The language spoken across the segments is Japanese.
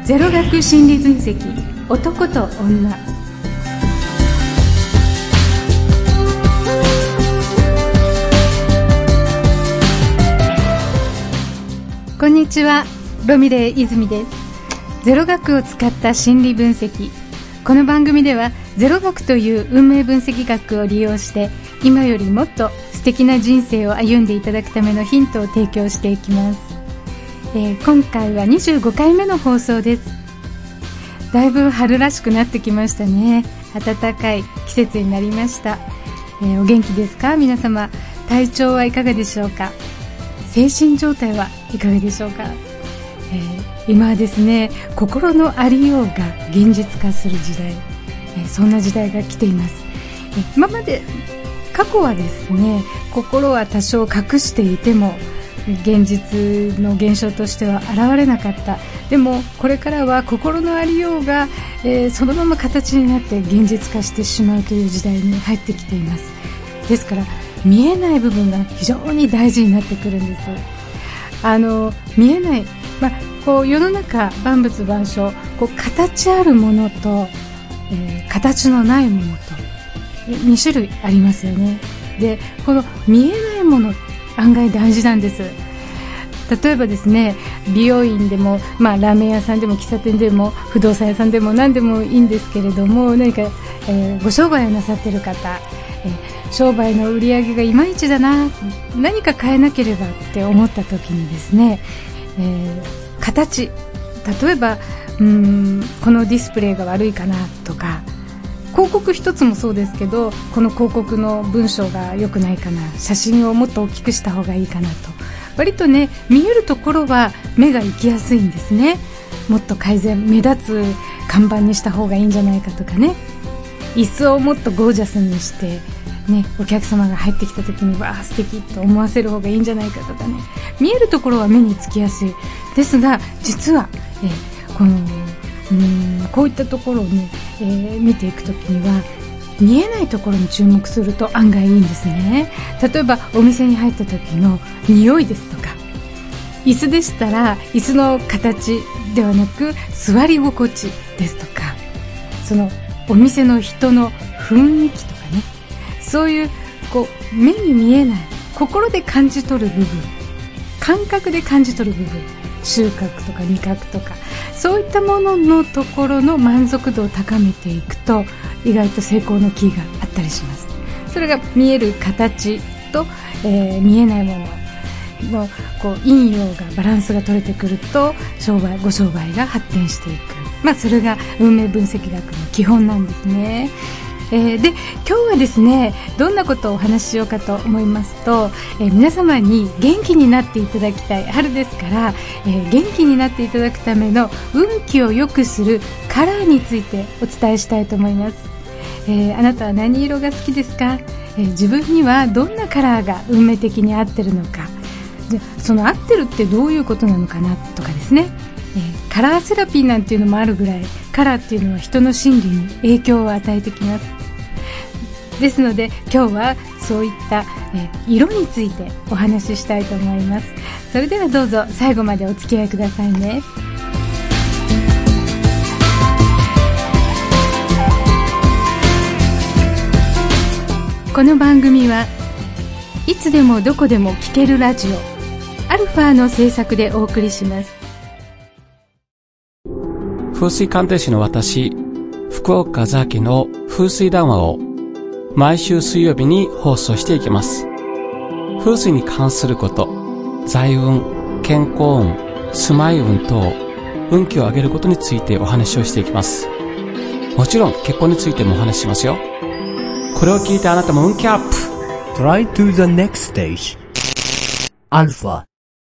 ゼロ学心理分析、男と女。こんにちは、ロミレイ泉です。ゼロ学を使った心理分析。この番組ではゼロ学という運命分析学を利用して今よりもっと素敵な人生を歩んでいただくためのヒントを提供していきます。今回は25回目の放送です。だいぶ春らしくなってきましたね。暖かい季節になりました。お元気ですか皆様。体調はいかがでしょうか。精神状態はいかがでしょうか。今はですね、心のありようが現実化する時代、そんな時代が来ています。今まで過去はですね、心は多少隠していても現実の現象としては現れなかった。でもこれからは心のありようが、そのまま形になって現実化してしまうという時代に入ってきています。ですから見えない部分が非常に大事になってくるんです。見えない、こう世の中万物万象、こう形あるものと、形のないものと2種類ありますよね。で、この見えないもの案外大事なんです。例えばですね、美容院でも、ラーメン屋さんでも喫茶店でも不動産屋さんでも何でもいいんですけれども、何か、ご商売をなさっている方、商売の売り上げがいまいちだな、何か変えなければって思った時にですね、形、例えばこのディスプレイが悪いかなとか、広告一つもそうですけど、この広告の文章が良くないかな、写真をもっと大きくした方がいいかなと、割とね、見えるところは目が行きやすいんですね。もっと改善、目立つ看板にした方がいいんじゃないかとかね、椅子をもっとゴージャスにしてね、お客様が入ってきた時にわあ素敵と思わせる方がいいんじゃないかとかね、見えるところは目につきやすいですが、実は、こういったところをね、見ていく時には見えないところに注目すると案外いいんですね。例えばお店に入った時の匂いですとか、椅子でしたら椅子の形ではなく座り心地ですとか、そのお店の人の雰囲気とかね、そういう、目に見えない心で感じ取る部分、感覚で感じ取る部分、収穫とか味覚とか、そういったもののところの満足度を高めていくと意外と成功のキーがあったりします。それが見える形と、見えないものの陰陽がバランスが取れてくるとご商売が発展していく、それが運命分析学の基本なんですね。で、今日はですね、どんなことをお話ししようかと思いますと、皆様に元気になっていただきたい、春ですから、元気になっていただくための運気を良くするカラーについてお伝えしたいと思います。あなたは何色が好きですか？自分にはどんなカラーが運命的に合ってるのか、その合ってるってどういうことなのかなとかですね、カラーセラピーなんていうのもあるぐらい、カラーっていうのは人の心理に影響を与えてきます。ですので今日はそういった、色についてお話ししたいと思います。それではどうぞ最後までお付き合いくださいね。この番組はいつでもどこでも聴けるラジオアルファの制作でお送りします。 風水鑑定士の私、福岡ザキの風水談話を毎週水曜日に放送していきます。風水に関すること、財運、健康運、住まい運等、運気を上げることについてお話をしていきます。もちろん結婚についてもお話ししますよ。これを聞いてあなたも運気アップ。 Try to the next stage. アルファ。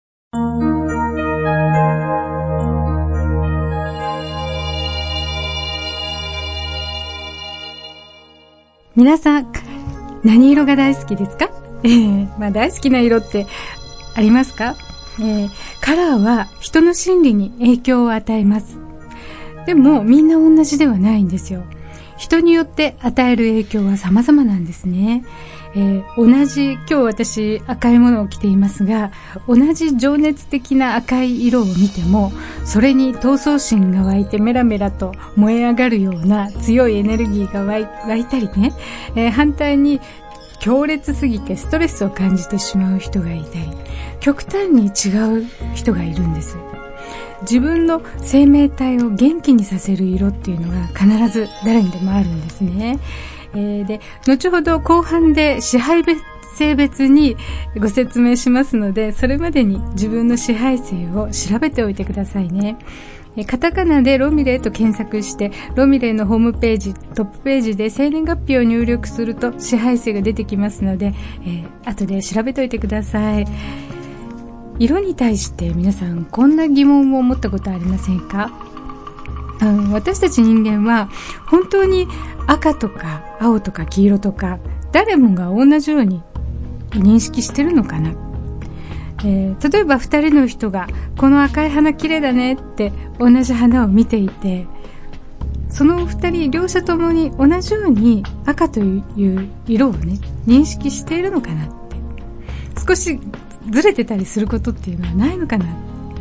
皆さん何色が大好きですか？大好きな色ってありますか？カラーは人の心理に影響を与えます。でもみんな同じではないんですよ。 人によって与える影響は様々なんですね。今日私赤いものを着ていますが、同じ情熱的な赤い色を見ても、それに闘争心が湧いてメラメラと燃え上がるような強いエネルギーが湧いたりね、反対に強烈すぎてストレスを感じてしまう人がいたり、極端に違う人がいるんです。自分の生命体を元気にさせる色っていうのが必ず誰にでもあるんですね。で、後ほど後半で支配性別にご説明しますので、それまでに自分の支配性を調べておいてくださいね。カタカナでロミレイと検索して、ロミレイのホームページ、トップページで生年月日を入力すると支配性が出てきますので、後で調べておいてください。色に対して皆さんこんな疑問を持ったことありませんか？私たち人間は本当に赤とか青とか黄色とか誰もが同じように認識してるのかな？例えば二人の人がこの赤い花綺麗だねって同じ花を見ていて、その二人両者ともに同じように赤という色をね認識しているのかなって、少しずれてたりすることっていうのはないのかな。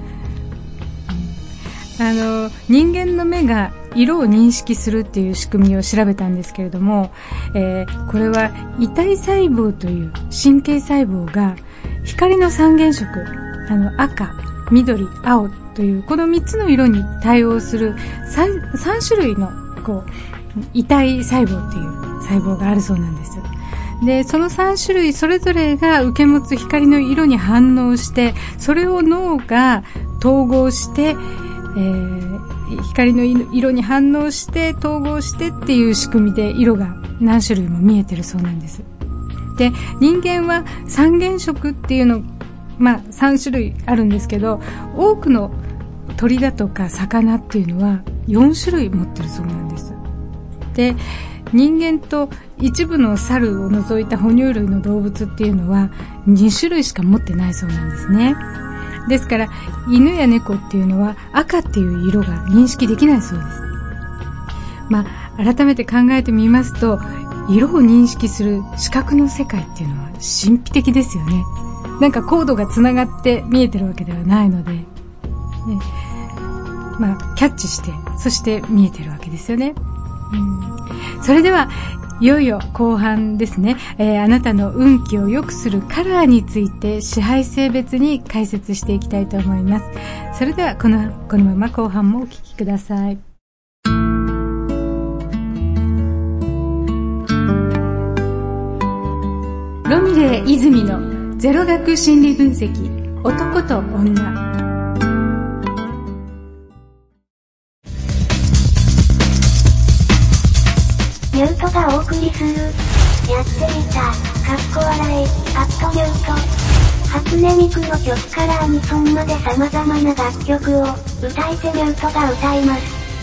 人間の目が色を認識するっていう仕組みを調べたんですけれども、これは異体細胞という神経細胞が光の三原色、赤、緑、青というこの3つの色に対応する 3種類の異体細胞っていう細胞があるそうなんです。で、その3種類それぞれが受け持つ光の色に反応して、それを脳が統合して、光の色に反応して統合してっていう仕組みで色が何種類も見えてるそうなんです。で、人間は三原色っていうの、3種類あるんですけど、多くの鳥だとか魚っていうのは4種類持ってるそうなんです。で、人間と一部の猿を除いた哺乳類の動物っていうのは2種類しか持ってないそうなんですね。ですから犬や猫っていうのは赤っていう色が認識できないそうです。改めて考えてみますと、色を認識する視覚の世界っていうのは神秘的ですよね。なんかコードがつながって見えてるわけではないので、キャッチしてそして見えてるわけですよね。それではいよいよ後半ですね。あなたの運気を良くするカラーについて支配性別に解説していきたいと思います。それではこのまま後半もお聞きください。ロミレイ泉のゼロ学心理分析、男と女。 ミュートがお送りする。やってみた。かっこ笑い。アットミュート。初音ミクの曲からアニソンまで様々な楽曲を歌い手ミュートが歌います。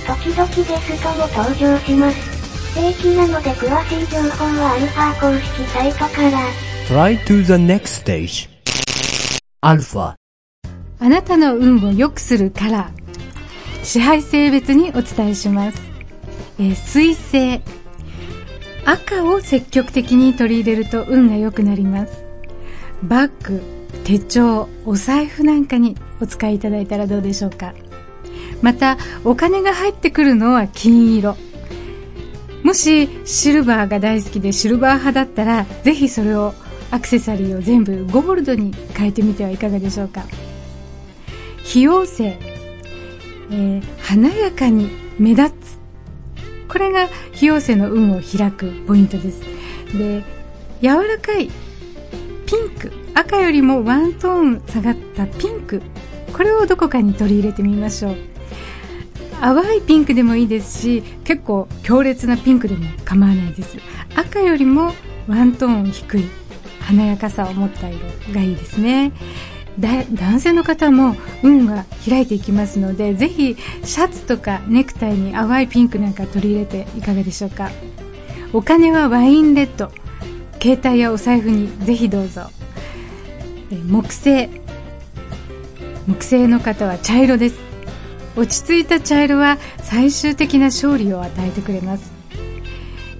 時々ゲストも登場します。不定期なので詳しい情報はアルファ公式サイトから。 Try to the next stage. アルファ。 あなたの運を良くするカラー。支配性別にお伝えします。水星。赤を積極的に取り入れると運が良くなります。バッグ、手帳、お財布なんかにお使いいただいたらどうでしょうか。またお金が入ってくるのは金色。もしシルバーが大好きでシルバー派だったら、ぜひそれをアクセサリーを全部ゴールドに変えてみてはいかがでしょうか。飛陽星、華やかに目立つ。これが飛陽星の運を開くポイントです。で、柔らかいピンク、赤よりもワントーン下がったピンク、これをどこかに取り入れてみましょう。淡いピンクでもいいですし、結構強烈なピンクでも構わないです。赤よりもワントーン低い華やかさを持った色がいいですね。男性の方も運が開いていきますので、ぜひシャツとかネクタイに淡いピンクなんか取り入れていかがでしょうか。お金はワインレッド、携帯やお財布にぜひどうぞ。木星の方は茶色です。落ち着いた茶色は最終的な勝利を与えてくれます。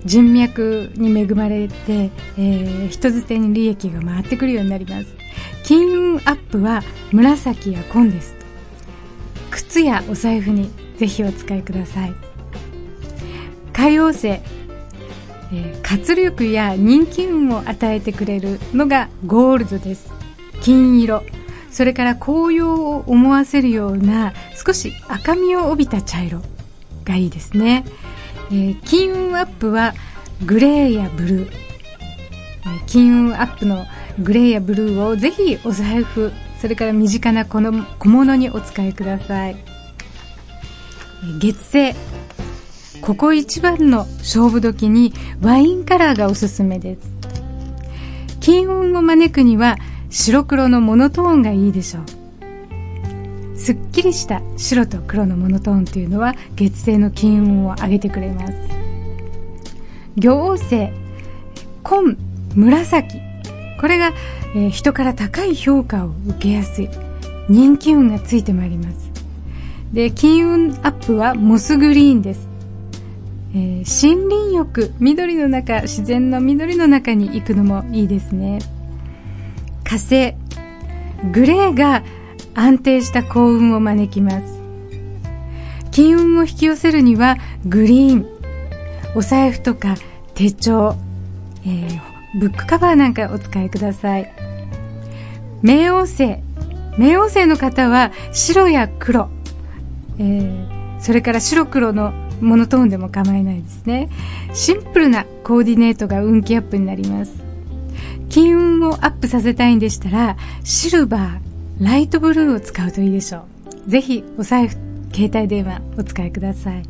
人脈に恵まれて、人づてに利益が回ってくるようになります。金運アップは紫や紺です。靴やお財布にぜひお使いください。海王星、活力や人気運を与えてくれるのがゴールドです。金色、それから紅葉を思わせるような少し赤みを帯びた茶色がいいですね。金運アップはグレーやブルー、金運アップのグレーやブルーをぜひお財布、それから身近な小物にお使いください。月星、ここ一番の勝負時にワインカラーがおすすめです。金運を招くには白黒のモノトーンがいいでしょう。すっきりした白と黒のモノトーンというのは月星の金運を上げてくれます。魚王星、紺、紫、これが、人から高い評価を受けやすい人気運がついてまいります。で、金運アップはモスグリーンです。森林浴、緑の中、自然の緑の中に行くのもいいですね。火星、グレーが安定した幸運を招きます。金運を引き寄せるにはグリーン、お財布とか手帳、ブックカバーなんかお使いください。冥王星、冥王星の方は白や黒、それから白黒のモノトーンでも構えないですね。シンプルなコーディネートが運気アップになります。金運をアップさせたいんでしたらシルバー、ライトブルーを使うといいでしょう。ぜひお財布、携帯電話お使いください。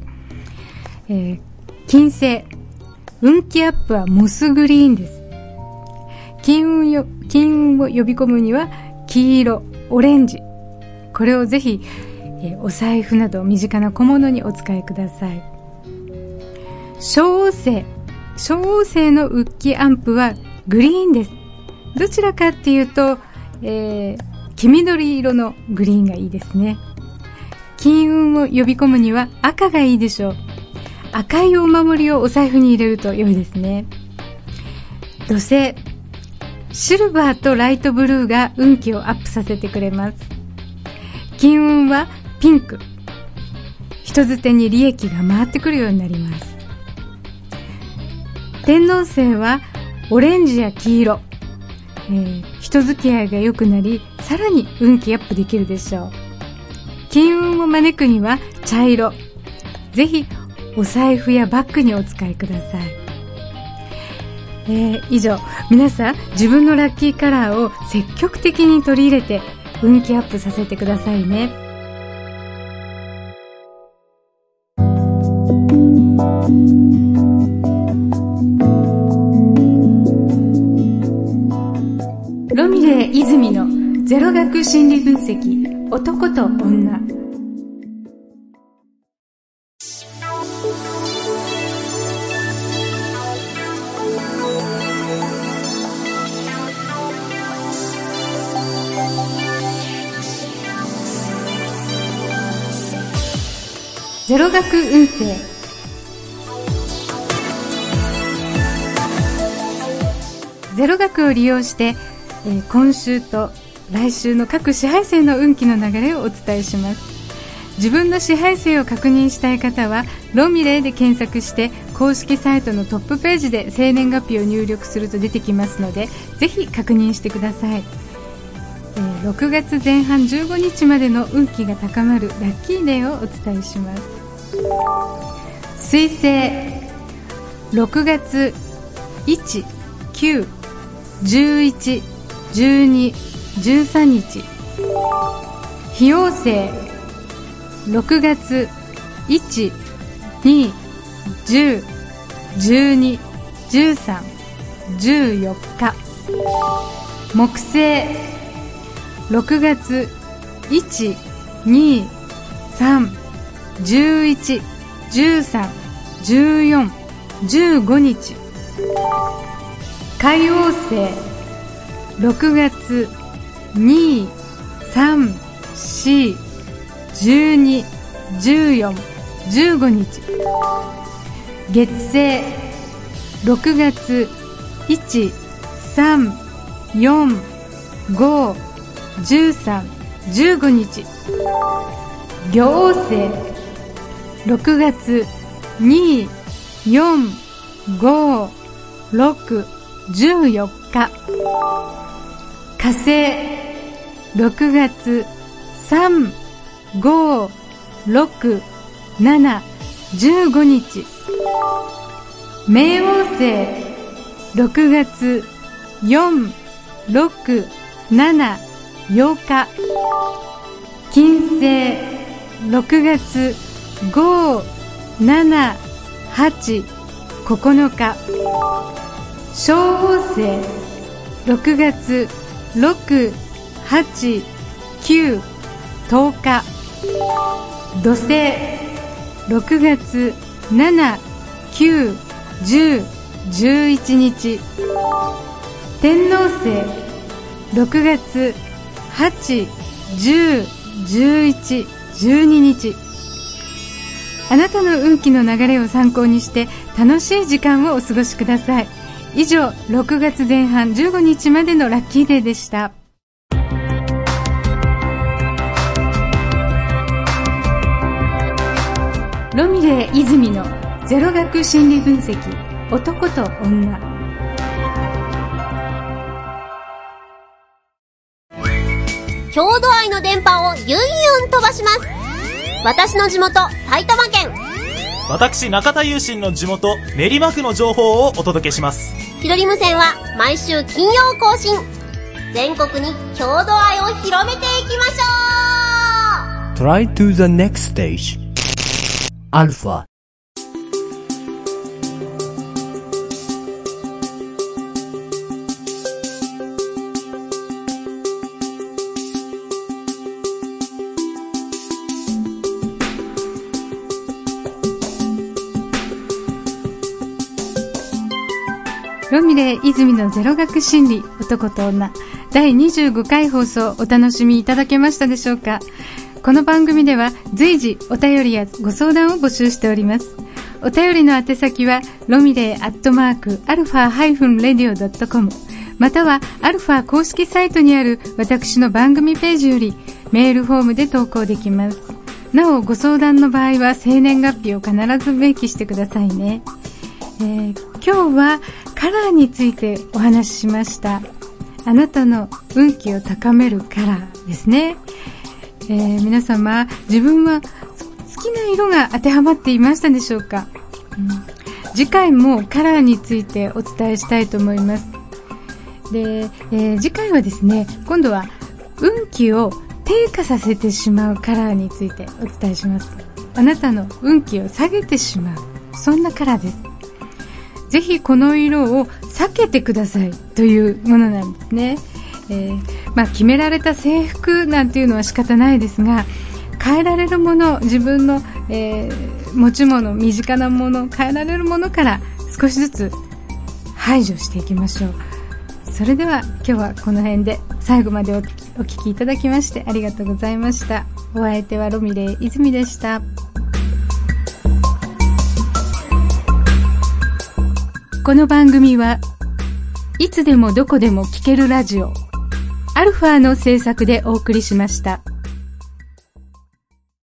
金星、運気アップはモスグリーンです。金運を呼び込むには黄色、オレンジ、これをぜひ、お財布など身近な小物にお使いください。小王星、小王星の運気アップはグリーンです。どちらかっていうと、黄緑色のグリーンがいいですね。金運を呼び込むには赤がいいでしょう。赤いお守りをお財布に入れると良いですね。土星、シルバーとライトブルーが運気をアップさせてくれます。金運はピンク、人づてに利益が回ってくるようになります。天王星はオレンジや黄色、人付き合いが良くなり、さらに運気アップできるでしょう。金運を招くには茶色、ぜひお財布やバッグにお使いください。以上、皆さん自分のラッキーカラーを積極的に取り入れて運気アップさせてくださいね。ロミレー泉のゼロ学心理分析、男と女。ゼロ学運勢。ゼロ学を利用して、今週と来週の各支配星の運気の流れをお伝えします。自分の支配星を確認したい方はロミレーで検索して公式サイトのトップページで生年月日を入力すると出てきますので、ぜひ確認してください。6月前半15日までの運気が高まるラッキーデーをお伝えします。水星、6月1、9、11、12、13日。火曜星、6月1、2、10、12、13、14日。木星、6月1、2、3、11、13、14、15日。海王星、6月2、3、4、12、14、15日。月星、 6月1、3、4、5、13、15日。行政6月2、4、5、6、14日。火星6月3、5、6、7、15日。冥王星6月4、6、7、8日。金星6月5、7、8、9日。小王星6月6、8、9、10日。土星6月7、9、10、11日。天王星6月8、10、11、12日。あなたの運気の流れを参考にして楽しい時間をお過ごしください。以上、6月前半15日までのラッキーデーでした。ロミレー泉のゼロ学心理分析、男と女。 郷土愛の電波をユンユン飛ばします。私の地元埼玉県、 私中田優心の地元練馬区の情報をお届けします。 ひどり無線は毎週金曜更新。全国に郷土愛を広めていきましょう。 Try to the next stage. Alpha。 ロミレー泉のゼロ学心理、男と女、第25回放送、お楽しみいただけましたでしょうか。この番組では随時お便りやご相談を募集しております。お便りの宛先はロミレー@alpha-radio.com、 またはアルファ公式サイトにある私の番組ページよりメールフォームで投稿できます。なお、ご相談の場合は生年月日を必ず明記してくださいね。今日はカラーについてお話ししました。あなたの運気を高めるカラーですね。皆様、自分は好きな色が当てはまっていましたでしょうか。次回もカラーについてお伝えしたいと思います。で、次回はですね、今度は運気を低下させてしまうカラーについてお伝えします。あなたの運気を下げてしまう、そんなカラーです。ぜひこの色を避けてくださいというものなんですね。決められた制服なんていうのは仕方ないですが、変えられるもの、自分の、持ち物、身近なもの、変えられるものから少しずつ排除していきましょう。それでは今日はこの辺で、最後までお聞きいただきましてありがとうございました。お相手はロミレー泉でした。この番組はいつでもどこでも聞けるラジオアルファの制作でお送りしました。